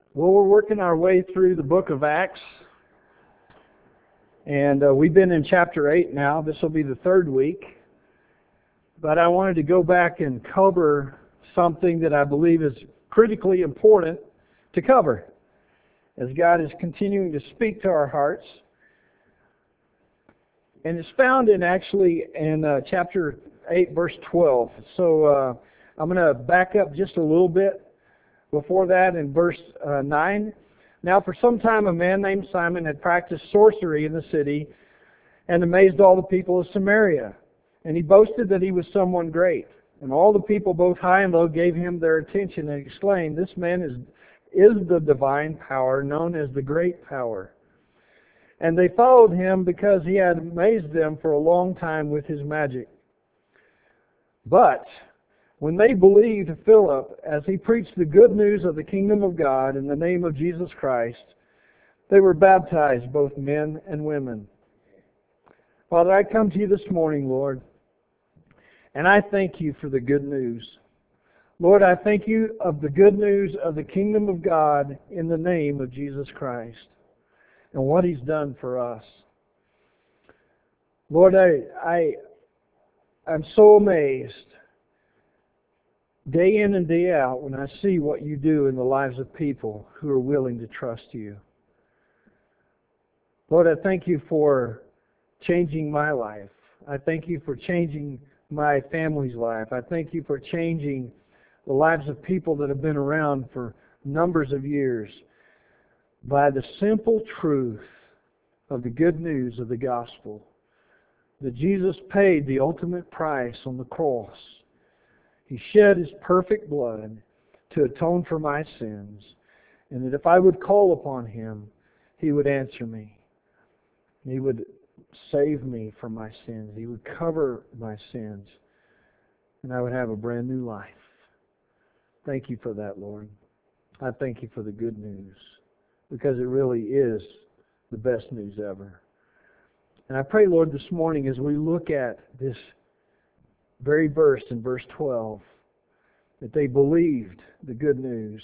Well, we're working our way through the book of Acts, and we've been in chapter 8 now. This will be the third week. But I wanted to go back and cover something that I believe is critically important to cover as God is continuing to speak to our hearts. And it's found in chapter 8, verse 12. So I'm going to back up just a little bit before that in verse 9. Now for some time a man named Simon had practiced sorcery in the city and amazed all the people of Samaria. And he boasted that he was someone great. And all the people, both high and low, gave him their attention and exclaimed, "This man is the divine power, known as the great power." And they followed him because he had amazed them for a long time with his magic. But when they believed Philip as he preached the good news of the kingdom of God in the name of Jesus Christ, they were baptized, both men and women. Father, I come to you this morning, Lord, and I thank you for the good news. Lord, I thank you of the good news of the kingdom of God in the name of Jesus Christ and what He's done for us. Lord, I'm so amazed day in and day out when I see what you do in the lives of people who are willing to trust you. Lord, I thank you for changing my life. I thank you for changing my family's life. I thank you for changing the lives of people that have been around for numbers of years by the simple truth of the good news of the gospel, that Jesus paid the ultimate price on the cross. He shed His perfect blood to atone for my sins, and that if I would call upon Him, He would answer me. He would save me from my sins. He would cover my sins, and I would have a brand new life. Thank you for that, Lord. I thank you for the good news, because it really is the best news ever. And I pray, Lord, this morning as we look at this very verse in verse 12, that they believed the good news,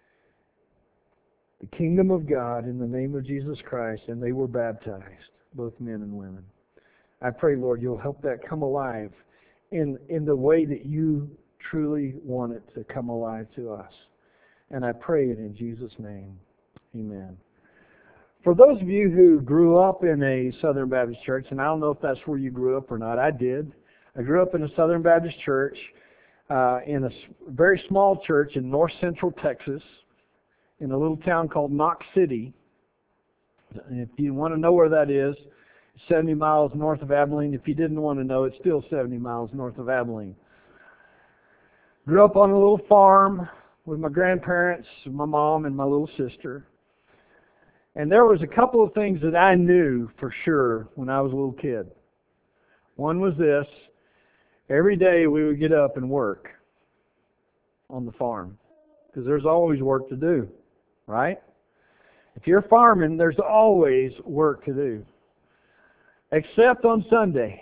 the kingdom of God in the name of Jesus Christ, and they were baptized, both men and women. I pray, Lord, you'll help that come alive in the way that you truly want it to come alive to us. And I pray it in Jesus' name. Amen. For those of you who grew up in a Southern Baptist church, and I don't know if that's where you grew up or not, I did. I grew up in a Southern Baptist church, in a very small church in north central Texas, in a little town called Knox City. And if you want to know where that is, 70 miles north of Abilene. If you didn't want to know, it's still 70 miles north of Abilene. Grew up on a little farm with my grandparents, my mom, and my little sister. And there was a couple of things that I knew for sure when I was a little kid. One was this: every day we would get up and work on the farm, because there's always work to do, right? If you're farming, there's always work to do, except on Sunday.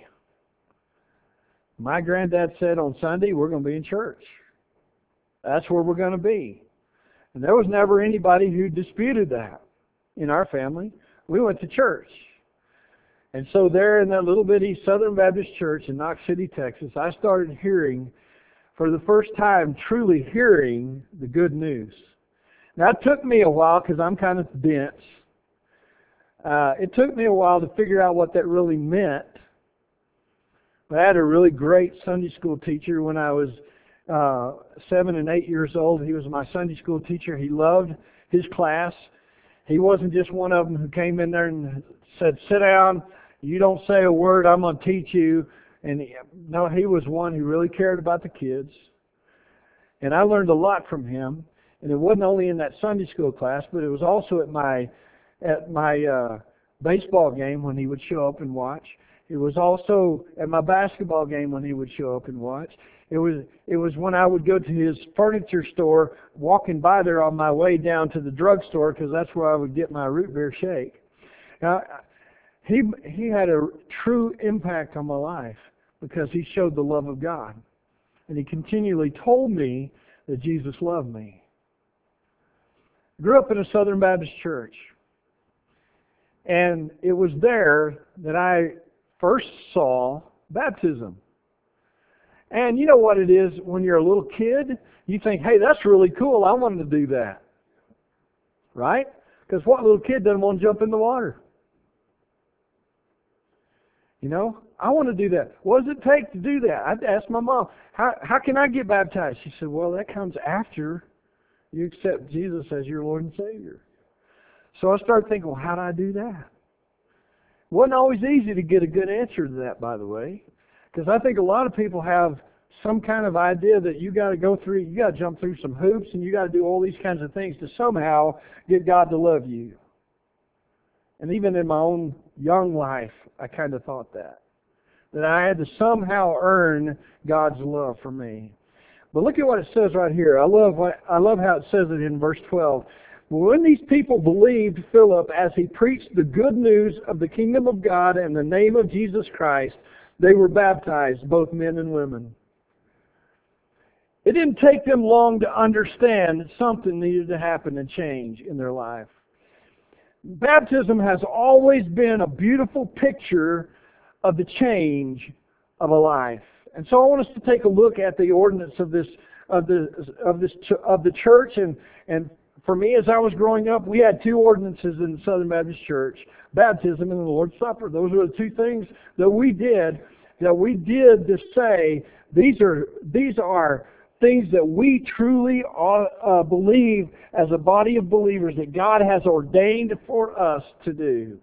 My granddad said on Sunday we're going to be in church. That's where we're going to be. And there was never anybody who disputed that in our family. We went to church. And so there in that little bitty Southern Baptist church in Knox City, Texas, I started hearing, for the first time, truly hearing the good news. Now it took me a while because I'm kind of dense. It took me a while to figure out what that really meant. I had a really great Sunday school teacher when I was 7 and 8 years old. He was my Sunday school teacher. He loved his class. He wasn't just one of them who came in there and said, "Sit down, you don't say a word, I'm going to teach you." And no, he was one who really cared about the kids. And I learned a lot from him. And it wasn't only in that Sunday school class, but it was also at my baseball game when he would show up and watch. It was also at my basketball game when he would show up and watch. It was when I would go to his furniture store, walking by there on my way down to the drugstore, because that's where I would get my root beer shake. Now, he had a true impact on my life because he showed the love of God. And he continually told me that Jesus loved me. Grew up in a Southern Baptist church. And it was there that I first saw baptism. And you know what it is when you're a little kid? You think, hey, that's really cool. I wanted to do that. Right? Because what little kid doesn't want to jump in the water? You know, I want to do that. What does it take to do that? I asked my mom, how can I get baptized? She said, well, that comes after you accept Jesus as your Lord and Savior. So I started thinking, well, how do I do that? It wasn't always easy to get a good answer to that, by the way. Because I think a lot of people have some kind of idea that you got to go through, you got to jump through some hoops, and you got to do all these kinds of things to somehow get God to love you. And even in my own young life, I kind of thought that I had to somehow earn God's love for me. But look at what it says right here. I love how it says it in verse 12. When these people believed Philip as he preached the good news of the kingdom of God and the name of Jesus Christ, they were baptized, both men and women. It didn't take them long to understand that something needed to happen and change in their life. Baptism has always been a beautiful picture of the change of a life. And so I want us to take a look at the ordinance of the church. And for me, as I was growing up, we had two ordinances in the Southern Baptist Church: baptism and the Lord's Supper. Those were the two things that we did to say these are things that we truly believe as a body of believers that God has ordained for us to do.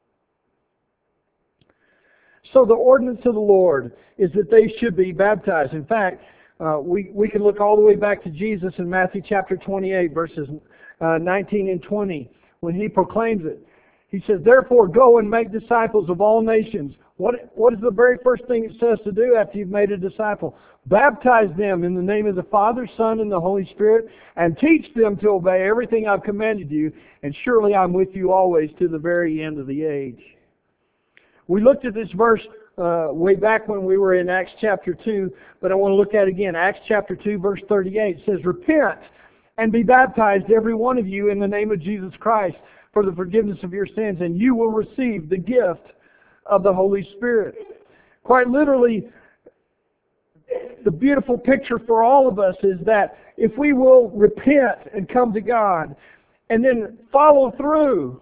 So the ordinance of the Lord is that they should be baptized. In fact, we can look all the way back to Jesus in Matthew chapter 28, verses 19 and 20, when He proclaims it. He says, therefore go and make disciples of all nations. What is the very first thing it says to do after you've made a disciple? Baptize them in the name of the Father, Son, and the Holy Spirit, and teach them to obey everything I've commanded you, and surely I'm with you always to the very end of the age. We looked at this verse way back when we were in Acts chapter 2, but I want to look at it again. Acts chapter 2, verse 38 says, repent and be baptized, every one of you, in the name of Jesus Christ, for the forgiveness of your sins, and you will receive the gift of the Holy Spirit. Quite literally, the beautiful picture for all of us is that if we will repent and come to God and then follow through,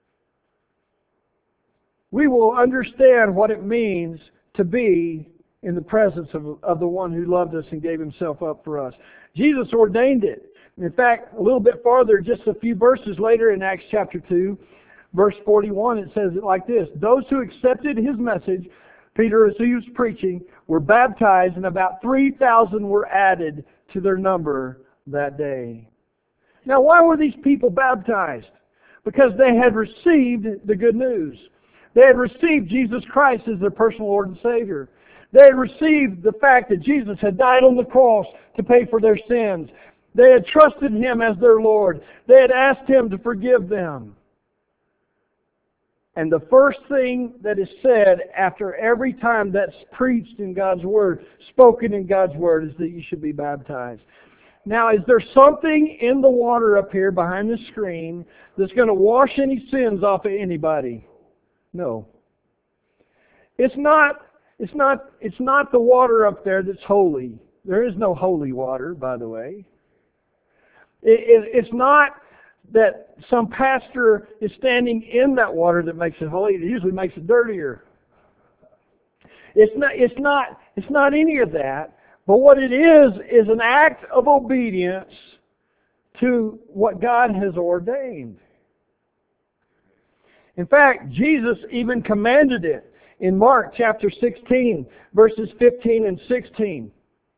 we will understand what it means to be in the presence of the one who loved us and gave Himself up for us. Jesus ordained it. In fact, a little bit farther, just a few verses later in Acts chapter 2, verse 41, it says it like this: those who accepted His message, Peter, as he was preaching, were baptized, and about 3,000 were added to their number that day. Now, why were these people baptized? Because they had received the good news. They had received Jesus Christ as their personal Lord and Savior. They had received the fact that Jesus had died on the cross to pay for their sins. They had trusted Him as their Lord. They had asked Him to forgive them. And the first thing that is said after every time that's preached in God's Word, spoken in God's Word, is that you should be baptized. Now, is there something in the water up here behind the screen that's going to wash any sins off of anybody? No. It's not the water up there that's holy. There is no holy water, by the way. It's not that some pastor is standing in that water that makes it holy. It usually makes it dirtier. It's not any of that. But what it is an act of obedience to what God has ordained. In fact, Jesus even commanded it in Mark chapter 16, verses 15 and 16.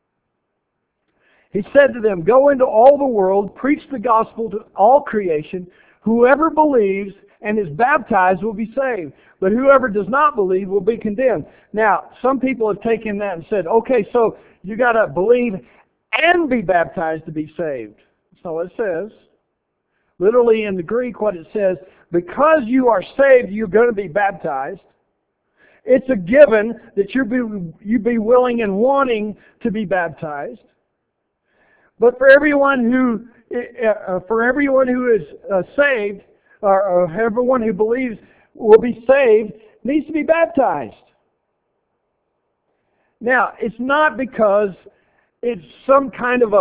He said to them, go into all the world, preach the gospel to all creation. Whoever believes and is baptized will be saved, but whoever does not believe will be condemned. Now, some people have taken that and said, okay, so you got to believe and be baptized to be saved. That's not what it says. Literally in the Greek, what it says, because you are saved, you're going to be baptized. It's a given that you be willing and wanting to be baptized. But for everyone who for everyone who is saved, or everyone who believes will be saved, needs to be baptized. Now, it's not because it's some kind of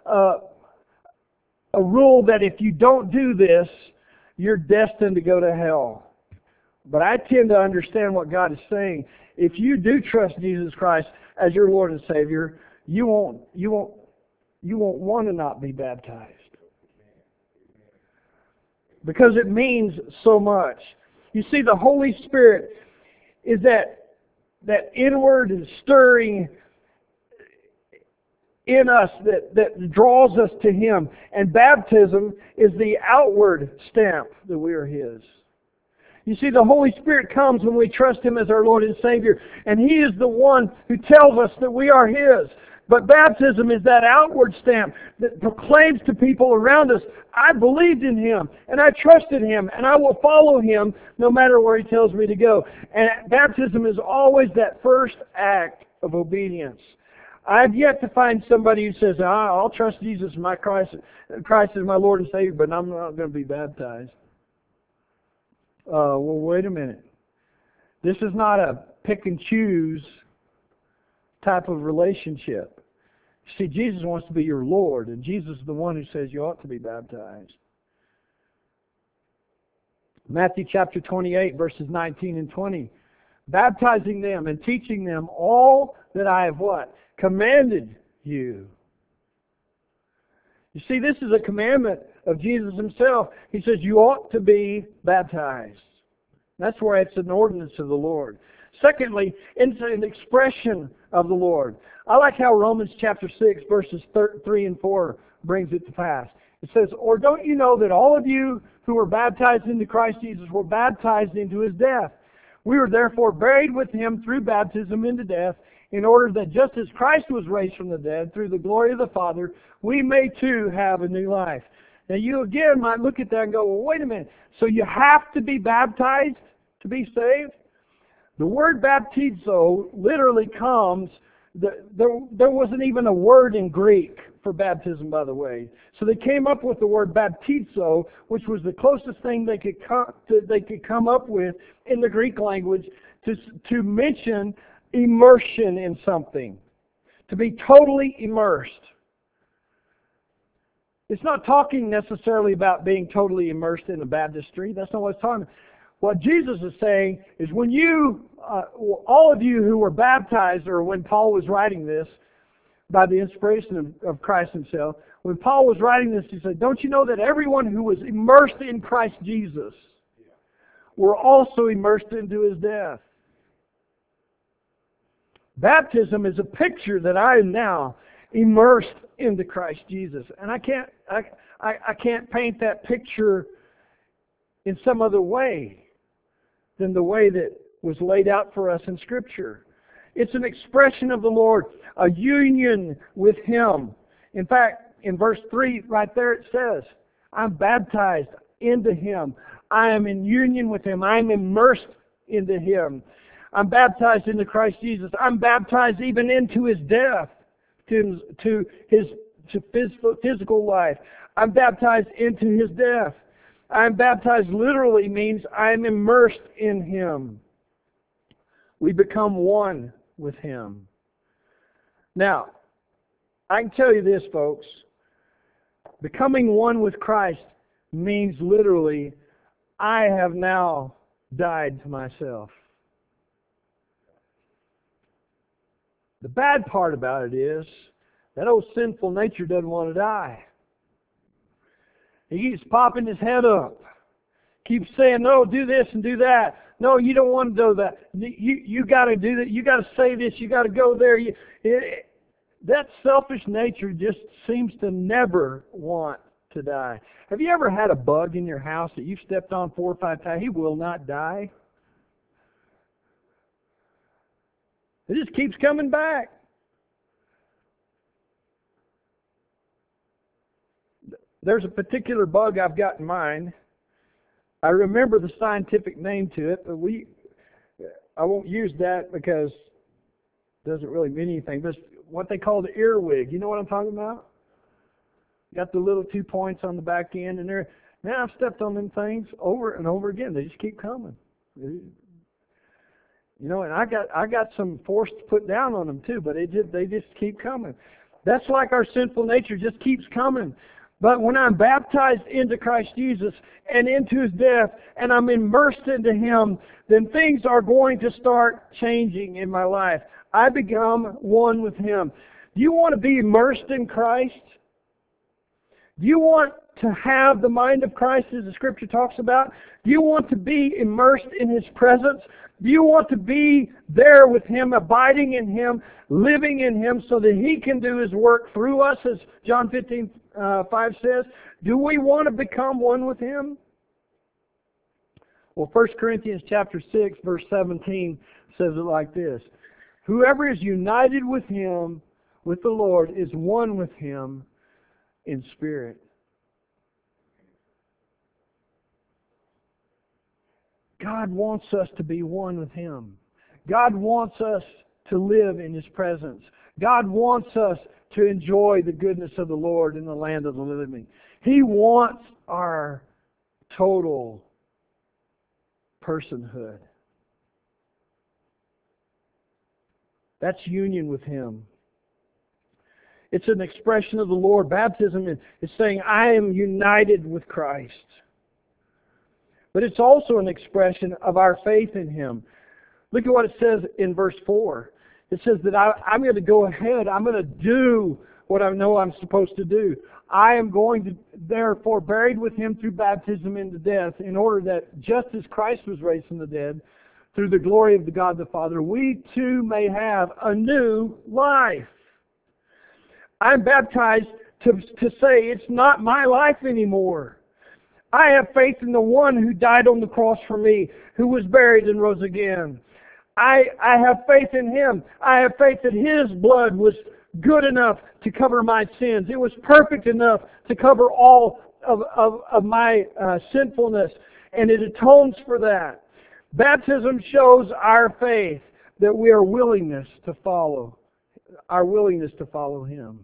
a rule that if you don't do this, you're destined to go to hell. But I tend to understand what God is saying. If you do trust Jesus Christ as your Lord and Savior, you won't want to not be baptized. Because it means so much. You see, the Holy Spirit is that inward and stirring in us that draws us to Him. And baptism is the outward stamp that we are His. You see, the Holy Spirit comes when we trust Him as our Lord and Savior. And He is the one who tells us that we are His. But baptism is that outward stamp that proclaims to people around us, I believed in Him, and I trusted Him, and I will follow Him no matter where He tells me to go. And baptism is always that first act of obedience. I've yet to find somebody who says, I'll trust Jesus, Christ is my Lord and Savior, but I'm not going to be baptized. Well, wait a minute. This is not a pick and choose type of relationship. See, Jesus wants to be your Lord, and Jesus is the one who says you ought to be baptized. Matthew chapter 28, verses 19 and 20. Baptizing them and teaching them all that I have what? Commanded you. You see, this is a commandment of Jesus Himself. He says you ought to be baptized. That's why it's an ordinance of the Lord. Secondly, it's an expression of the Lord. I like how Romans chapter 6, verses 3 and 4 brings it to pass. It says, or don't you know that all of you who were baptized into Christ Jesus were baptized into His death? We were therefore buried with Him through baptism into death, in order that just as Christ was raised from the dead through the glory of the Father, we may too have a new life. Now you again might look at that and go, well, wait a minute. So you have to be baptized to be saved? The word baptizo literally comes, there wasn't even a word in Greek for baptism, by the way. So they came up with the word baptizo, which was the closest thing they could come up with in the Greek language to mention immersion in something. To be totally immersed. It's not talking necessarily about being totally immersed in a baptistry. That's not what it's talking about. What Jesus is saying is when you, all of you who were baptized, or when Paul was writing this, by the inspiration of Christ Himself, when Paul was writing this, he said, don't you know that everyone who was immersed in Christ Jesus were also immersed into His death? Baptism is a picture that I am now immersed into Christ Jesus. And I can't paint that picture in some other way than the way that was laid out for us in Scripture. It's an expression of the Lord, a union with Him. In fact, in verse 3 right there it says, I'm baptized into Him. I am in union with Him. I am immersed into Him. I'm baptized into Christ Jesus. I'm baptized even into His death, to His physical life. I'm baptized into His death. I'm baptized literally means I'm immersed in Him. We become one with Him. Now, I can tell you this, folks. Becoming one with Christ means literally, I have now died to myself. The bad part about it is, that old sinful nature doesn't want to die. He keeps popping his head up. Keeps saying, no, do this and do that. No, you don't want to do that. You got to do that. You got to say this. You got to go there. That selfish nature just seems to never want to die. Have you ever had a bug in your house that you've stepped on 4 or 5 times? He will not die. It just keeps coming back. There's a particular bug I've got in mind. I remember the scientific name to it, but I won't use that because it doesn't really mean anything. But it's what they call the earwig. You know what I'm talking about? got the little 2 points on the back end, and they're, man, I've stepped on them things over and over again. They just keep coming. You know, and I got some force to put down on them too, but they just keep coming. That's like our sinful nature, just keeps coming. But when I'm baptized into Christ Jesus and into His death, and I'm immersed into Him, then things are going to start changing in my life. I become one with Him. Do you want to be immersed in Christ? Do you want to have the mind of Christ, as the Scripture talks about? Do you want to be immersed in His presence? Do you want to be there with Him, abiding in Him, living in Him, so that He can do His work through us, as John 15:5 says? Do we want to become one with Him? Well, 1 Corinthians chapter 6, verse 17 says it like this. Whoever is united with Him, with the Lord, is one with Him in spirit. God wants us to be one with Him. God wants us to live in His presence. God wants us to enjoy the goodness of the Lord in the land of the living. He wants our total personhood. That's union with Him. It's an expression of the Lord. Baptism is saying, I am united with Christ. But it's also an expression of our faith in Him. Look at what it says in verse 4. It says that I'm going to go ahead. I'm going to do what I know I'm supposed to do. I am going to, therefore, buried with Him through baptism into death, in order that just as Christ was raised from the dead, through the glory of the God the Father, we too may have a new life. I'm baptized to say it's not my life anymore. I have faith in the one who died on the cross for me, who was buried and rose again. I have faith in Him. I have faith that His blood was good enough to cover my sins. It was perfect enough to cover all of my sinfulness, and it atones for that. Baptism shows our faith, that we are willingness to follow, our willingness to follow Him.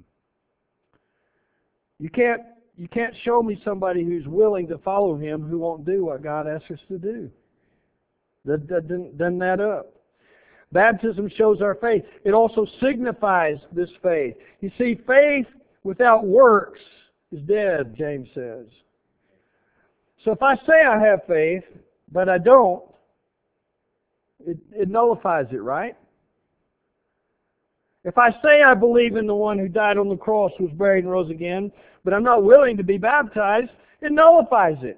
You can't show me somebody who's willing to follow Him who won't do what God asks us to do. That doesn't add up. Baptism shows our faith. It also signifies this faith. You see, faith without works is dead, James says. So if I say I have faith, but I don't, it nullifies it, right? If I say I believe in the one who died on the cross, was buried and rose again, but I'm not willing to be baptized, it nullifies it.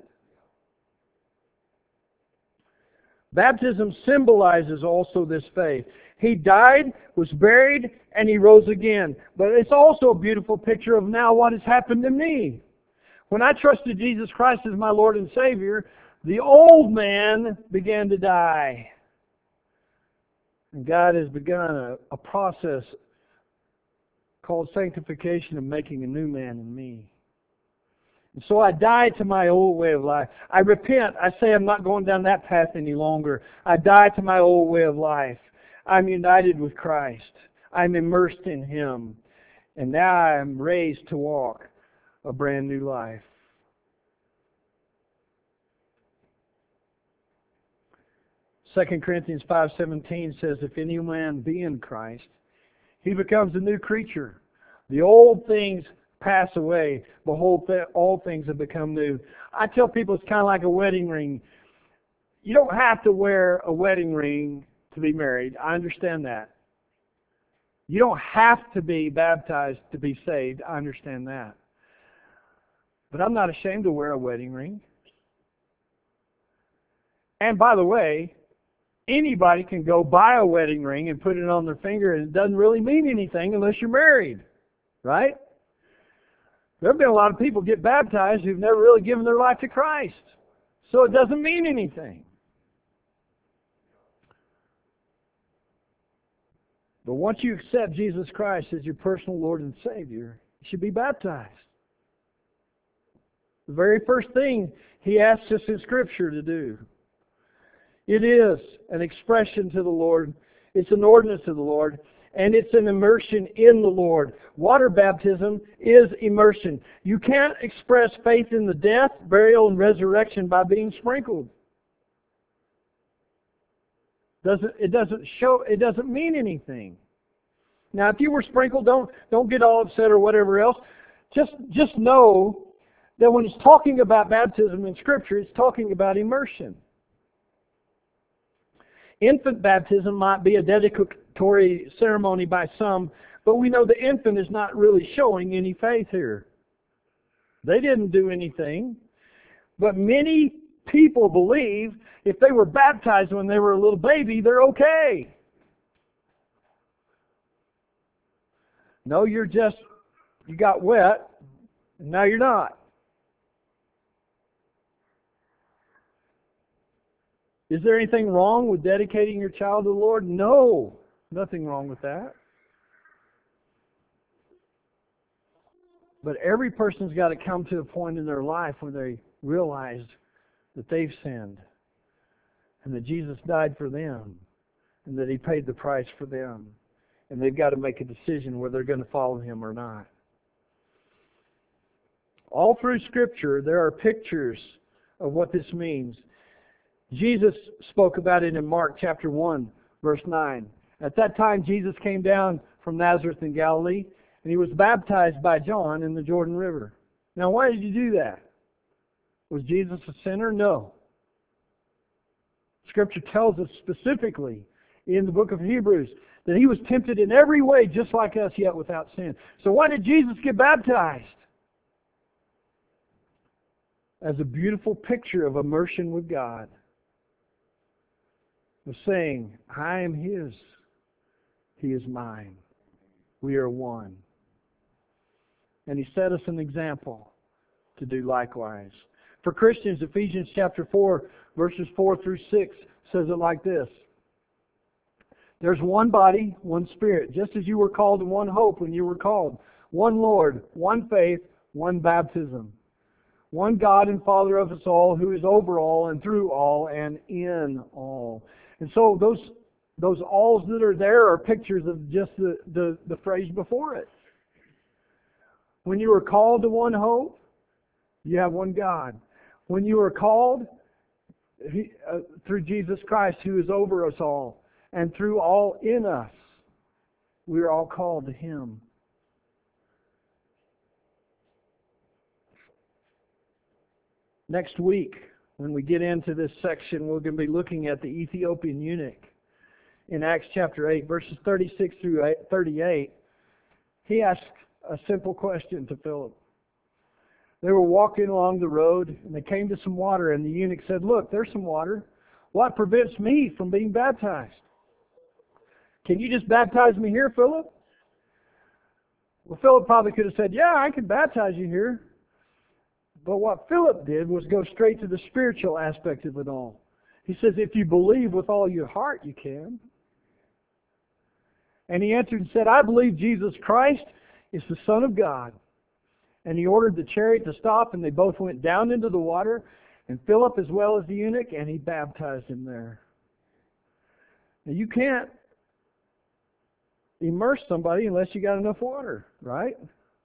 Baptism symbolizes also this faith. He died, was buried, and He rose again. But it's also a beautiful picture of now what has happened to me. When I trusted Jesus Christ as my Lord and Savior, the old man began to die. And God has begun a process called sanctification of making a new man in me. And so I die to my old way of life. I repent. I say I'm not going down that path any longer. I die to my old way of life. I'm united with Christ. I'm immersed in Him. And now I'm raised to walk a brand new life. Second Corinthians 5:17 says, if any man be in Christ, he becomes a new creature. The old things pass away. Behold, all things have become new. I tell people it's kind of like a wedding ring. You don't have to wear a wedding ring to be married. I understand that. You don't have to be baptized to be saved. I understand that. But I'm not ashamed to wear a wedding ring. And by the way, anybody can go buy a wedding ring and put it on their finger, and it doesn't really mean anything unless you're married. Right? There have been a lot of people get baptized who've never really given their life to Christ. So it doesn't mean anything. But once you accept Jesus Christ as your personal Lord and Savior, you should be baptized. The very first thing He asks us in Scripture to do. It is an expression to the Lord. It's an ordinance to the Lord. And it's an immersion in the Lord. Water baptism is immersion. You can't express faith in the death, burial, and resurrection by being sprinkled. It doesn't mean anything. Now, if you were sprinkled, don't get all upset or whatever else. Just know that when it's talking about baptism in Scripture, it's talking about immersion. Infant baptism might be a dedicatory ceremony by some, but we know the infant is not really showing any faith here. They didn't do anything. But many people believe if they were baptized when they were a little baby, they're okay. No, you got wet, and now you're not. Is there anything wrong with dedicating your child to the Lord? No, nothing wrong with that. But every person's got to come to a point in their life where they realize that they've sinned and that Jesus died for them and that He paid the price for them. And they've got to make a decision whether they're going to follow Him or not. All through Scripture, there are pictures of what this means. Jesus spoke about it in Mark chapter 1, verse 9. At that time, Jesus came down from Nazareth in Galilee, and He was baptized by John in the Jordan River. Now, why did He do that? Was Jesus a sinner? No. Scripture tells us specifically in the book of Hebrews that He was tempted in every way just like us, yet without sin. So why did Jesus get baptized? As a beautiful picture of immersion with God. Of saying, I am His, He is mine. We are one. And He set us an example to do likewise. For Christians, Ephesians chapter 4, verses 4 through 6 says it like this. There's one body, one Spirit, just as you were called to one hope when you were called. One Lord, one faith, one baptism. One God and Father of us all, who is over all and through all and in all. And so those alls that are there are pictures of just the phrase before it. When you were called to one hope, you have one God. When you were called through Jesus Christ, who is over us all, and through all in us, we are all called to Him. Next week, when we get into this section, we're going to be looking at the Ethiopian eunuch in Acts chapter 8, verses 36 through 38. He asked a simple question to Philip. They were walking along the road, and they came to some water, and the eunuch said, look, there's some water. What prevents me from being baptized? Can you just baptize me here, Philip? Well, Philip probably could have said, yeah, I can baptize you here. But what Philip did was go straight to the spiritual aspect of it all. He says, if you believe with all your heart, you can. And he answered and said, I believe Jesus Christ is the Son of God. And he ordered the chariot to stop, and they both went down into the water, and Philip as well as the eunuch, and he baptized him there. Now you can't immerse somebody unless you got enough water, right?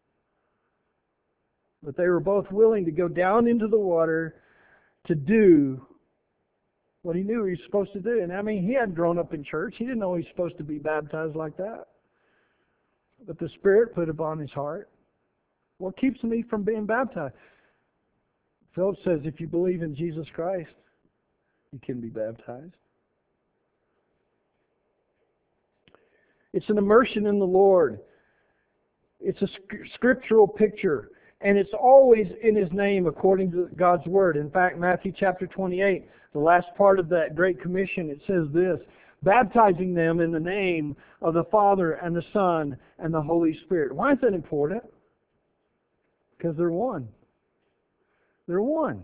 But they were both willing to go down into the water to do what he knew he was supposed to do. And I mean, he hadn't grown up in church. He didn't know he was supposed to be baptized like that. But the Spirit put it upon his heart. What keeps me from being baptized? Philip says, if you believe in Jesus Christ, you can be baptized. It's an immersion in the Lord. It's a scriptural picture. And it's always in His name according to God's Word. In fact, Matthew chapter 28, the last part of that Great Commission, it says this, baptizing them in the name of the Father and the Son and the Holy Spirit. Why is that important? Because they're one. They're one.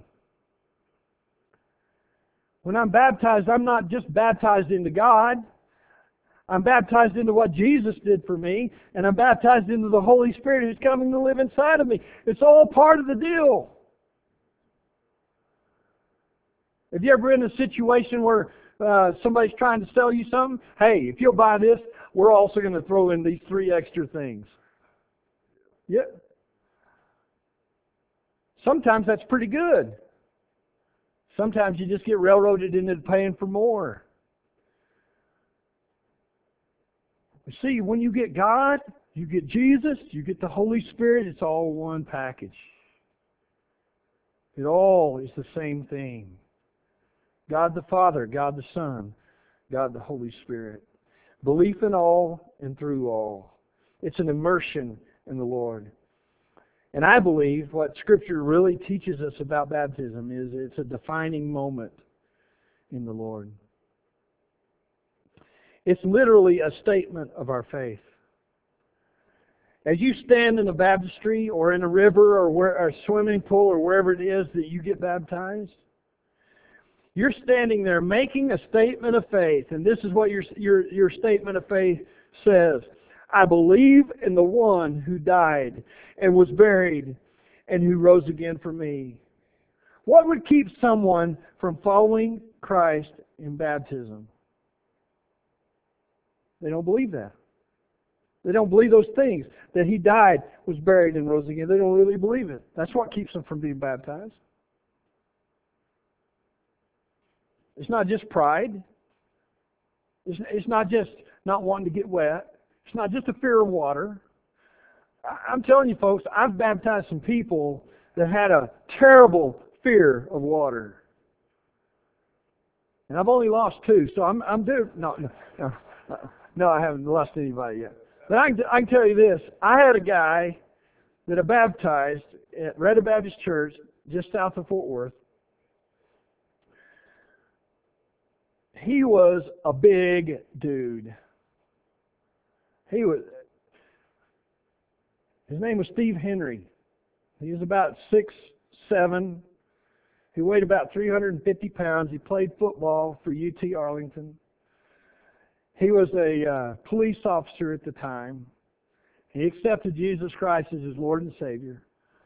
When I'm baptized, I'm not just baptized into God. I'm baptized into what Jesus did for me, and I'm baptized into the Holy Spirit who's coming to live inside of me. It's all part of the deal. Have you ever been in a situation where somebody's trying to sell you something, hey, if you'll buy this, we're also going to throw in these 3 extra things. Yeah. Sometimes that's pretty good. Sometimes you just get railroaded into paying for more. You see, when you get God, you get Jesus, you get the Holy Spirit, it's all one package. It all is the same thing. God the Father, God the Son, God the Holy Spirit. Belief in all and through all. It's an immersion in the Lord. And I believe what Scripture really teaches us about baptism is it's a defining moment in the Lord. It's literally a statement of our faith. As you stand in a baptistry or in a river or a swimming pool or wherever it is that you get baptized, you're standing there making a statement of faith. And this is what your statement of faith says. I believe in the one who died and was buried and who rose again for me. What would keep someone from following Christ in baptism? They don't believe that. They don't believe those things, that He died, was buried, and rose again. They don't really believe it. That's what keeps them from being baptized. It's not just pride. It's not just not wanting to get wet. It's not just a fear of water. I'm telling you, folks, I've baptized some people that had a terrible fear of water. And I've only lost 2, so I'm due. No, I haven't lost anybody yet. But I can tell you this. I had a guy that I baptized at Red Baptist Church just south of Fort Worth. He was a big dude. His name was Steve Henry. He was about 6'7". He weighed about 350 pounds. He played football for UT Arlington. He was a police officer at the time. He accepted Jesus Christ as his Lord and Savior.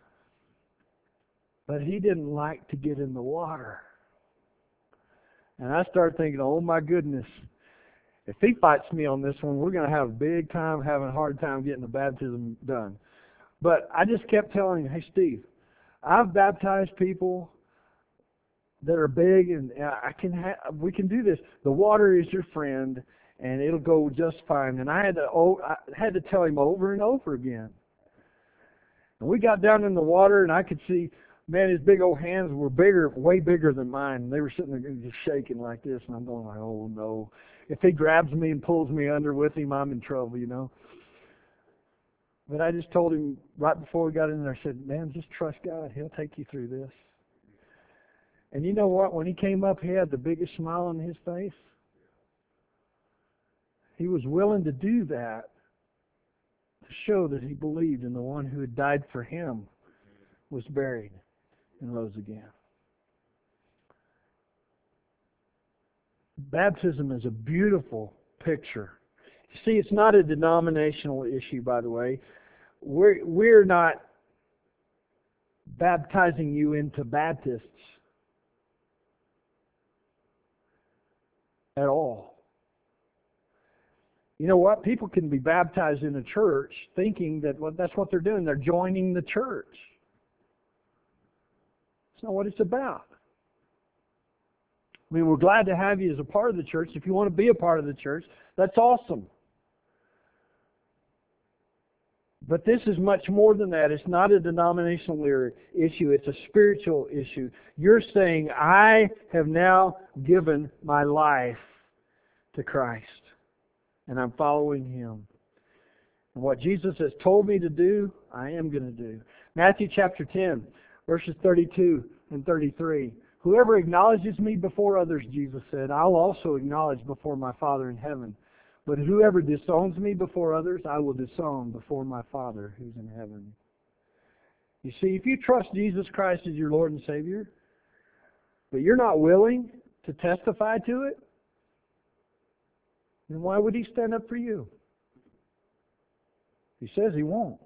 But he didn't like to get in the water. And I started thinking, oh my goodness, if he fights me on this one, we're going to have a big time, having a hard time getting the baptism done. But I just kept telling him, hey Steve, I've baptized people that are big, and we can do this. The water is your friend, and it'll go just fine. And I had to tell him over and over again. And we got down in the water, and I could see, man, his big old hands were bigger, way bigger than mine. And they were sitting there just shaking like this, and I'm going like, oh no. If he grabs me and pulls me under with him, I'm in trouble, you know. But I just told him right before we got in there, I said, man, just trust God. He'll take you through this. And you know what? When he came up, he had the biggest smile on his face. He was willing to do that to show that he believed in the one who had died for him, was buried, and rose again. Baptism is a beautiful picture. You see, it's not a denominational issue, by the way. We're not baptizing you into Baptists at all. You know what? People can be baptized in a church thinking that that's what they're doing. They're joining the church. It's not what it's about. I mean, we're glad to have you as a part of the church. If you want to be a part of the church, that's awesome. But this is much more than that. It's not a denominational issue. It's a spiritual issue. You're saying, I have now given my life to Christ, and I'm following Him. And what Jesus has told me to do, I am going to do. Matthew chapter 10, verses 32 and 33. Whoever acknowledges me before others, Jesus said, I'll also acknowledge before my Father in heaven. But whoever disowns me before others, I will disown before my Father who's in heaven. You see, if you trust Jesus Christ as your Lord and Savior, but you're not willing to testify to it, then why would He stand up for you? He says He won't.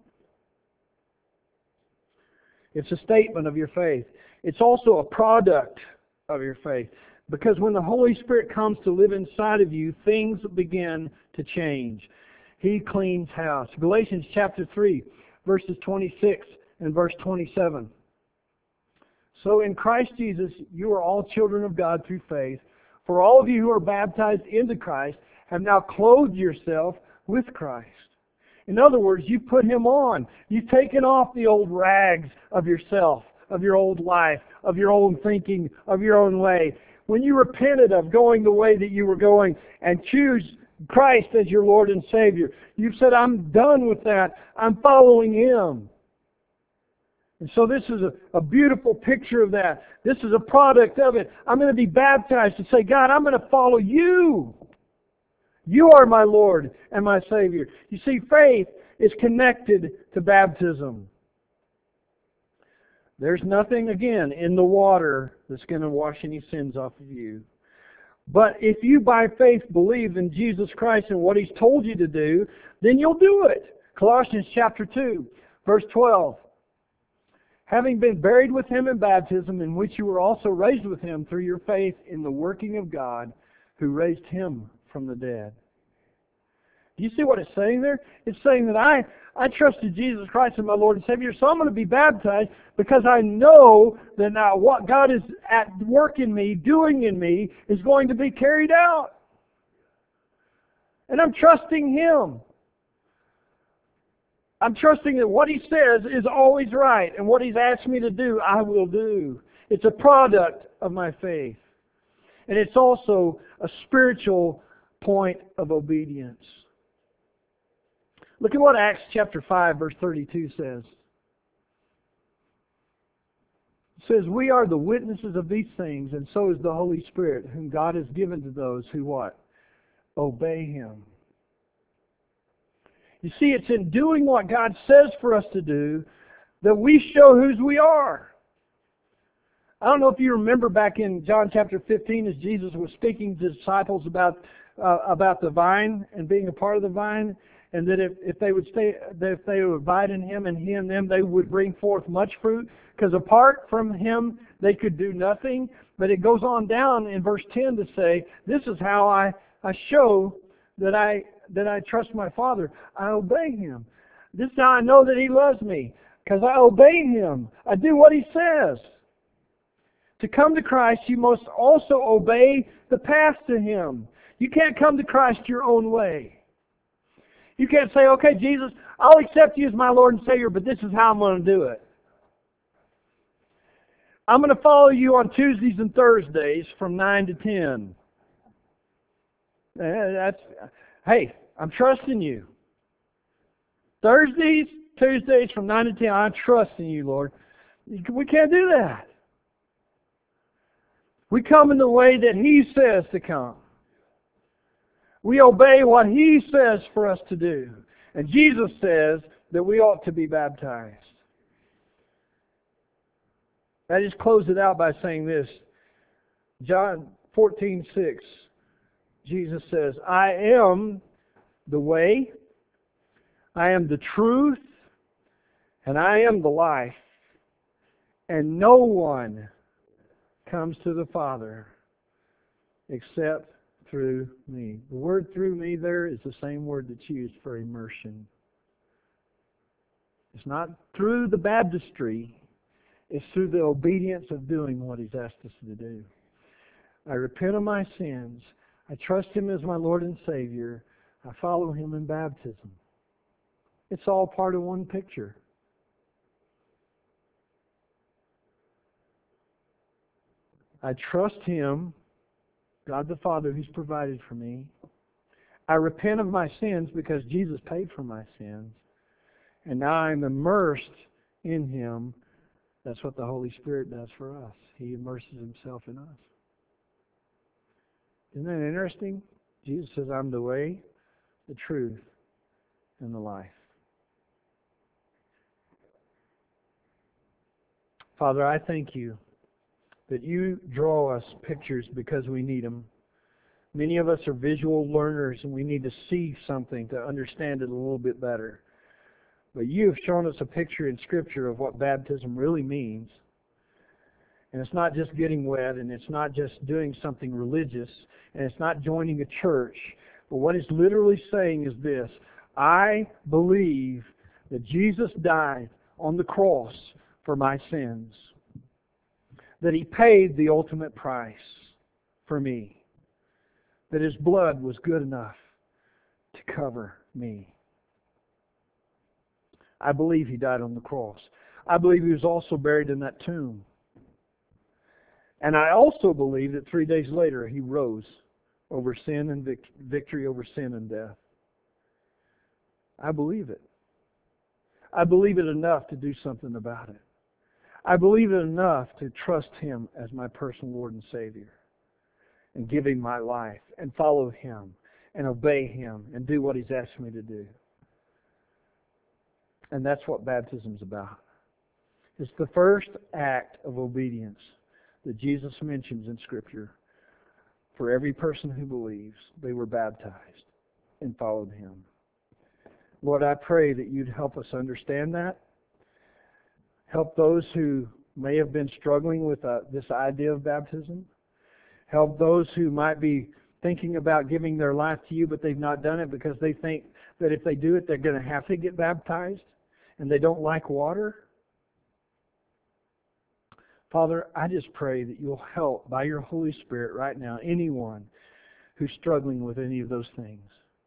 It's a statement of your faith. It's also a product of your faith. Because when the Holy Spirit comes to live inside of you, things begin to change. He cleans house. Galatians chapter 3, verses 26 and verse 27. So in Christ Jesus, you are all children of God through faith. For all of you who are baptized into Christ have now clothed yourself with Christ. In other words, you put Him on. You've taken off the old rags of yourself, of your old life, of your own thinking, of your own way. When you repented of going the way that you were going and choose Christ as your Lord and Savior, you've said, I'm done with that. I'm following Him. And so this is a beautiful picture of that. This is a product of it. I'm going to be baptized to say, God, I'm going to follow You. You are my Lord and my Savior. You see, faith is connected to baptism. There's nothing, again, in the water that's going to wash any sins off of you. But if you by faith believe in Jesus Christ and what He's told you to do, then you'll do it. Colossians chapter 2, verse 12. Having been buried with Him in baptism, in which you were also raised with Him through your faith in the working of God, who raised Him from the dead. Do you see what it's saying there? It's saying that I trusted Jesus Christ as my Lord and Savior, so I'm going to be baptized because I know that now what God is at work in me, doing in me, is going to be carried out. And I'm trusting Him. I'm trusting that what He says is always right, and what He's asked me to do, I will do. It's a product of my faith. And it's also a spiritual point of obedience. Look at what Acts chapter 5, verse 32 says. It says, we are the witnesses of these things, and so is the Holy Spirit, whom God has given to those who what? Obey Him. You see, it's in doing what God says for us to do that we show whose we are. I don't know if you remember back in John chapter 15 as Jesus was speaking to disciples about the vine and being a part of the vine, and that if they would abide in Him and He in them, they would bring forth much fruit. Because apart from Him, they could do nothing. But it goes on down in verse 10 to say, this is how I show that I trust my Father. I obey Him. This is how I know that He loves me, because I obey Him. I do what He says. To come to Christ, you must also obey the path to Him. You can't come to Christ your own way. You can't say, okay, Jesus, I'll accept You as my Lord and Savior, but this is how I'm going to do it. I'm going to follow You on Tuesdays and Thursdays from 9 to 10. Hey, I'm trusting You. Thursdays, Tuesdays from 9 to 10, I'm trusting You, Lord. We can't do that. We come in the way that He says to come. We obey what He says for us to do. And Jesus says that we ought to be baptized. I just close it out by saying this. John 14:6. Jesus says, I am the way, I am the truth, and I am the life. And no one comes to the Father except through Me. The word through Me there is the same word that's used for immersion. It's not through the baptistry. It's through the obedience of doing what He's asked us to do. I repent of my sins. I trust Him as my Lord and Savior. I follow Him in baptism. It's all part of one picture. I trust Him, God the Father, who's provided for me. I repent of my sins because Jesus paid for my sins. And now I'm immersed in Him. That's what the Holy Spirit does for us. He immerses Himself in us. Isn't that interesting? Jesus says, I'm the way, the truth, and the life. Father, I thank You that You draw us pictures because we need them. Many of us are visual learners and we need to see something to understand it a little bit better. But You have shown us a picture in Scripture of what baptism really means. And it's not just getting wet, and it's not just doing something religious, and it's not joining a church. But what it's literally saying is this: I believe that Jesus died on the cross for my sins, that He paid the ultimate price for me, that His blood was good enough to cover me. I believe He died on the cross. I believe He was also buried in that tomb. And I also believe that 3 days later He rose over sin and victory over sin and death. I believe it. I believe it enough to do something about it. I believe it enough to trust Him as my personal Lord and Savior, and give Him my life, and follow Him, and obey Him, and do what He's asked me to do. And that's what baptism's about. It's the first act of obedience that Jesus mentions in Scripture. For every person who believes, they were baptized and followed Him. Lord, I pray that You'd help us understand that. Help those who may have been struggling with this idea of baptism. Help those who might be thinking about giving their life to You, but they've not done it because they think that if they do it, they're going to have to get baptized, and they don't like water. Father, I just pray that You'll help by Your Holy Spirit right now anyone who's struggling with any of those things.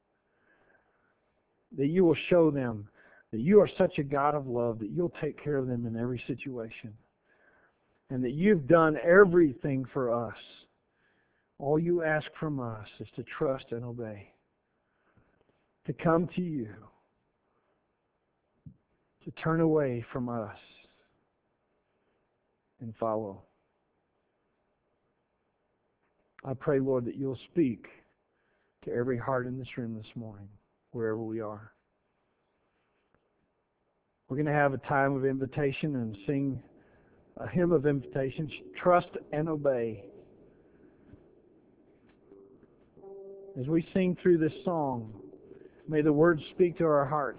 That You will show them that You are such a God of love that You'll take care of them in every situation. And that You've done everything for us. All You ask from us is to trust and obey. To come to You. To turn away from us and follow. I pray, Lord, that You'll speak to every heart in this room this morning, wherever we are. We're going to have a time of invitation and sing a hymn of invitation, Trust and Obey. As we sing through this song, may the words speak to our hearts.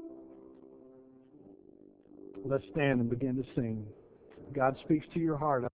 Let's stand and begin to sing. God speaks to your heart.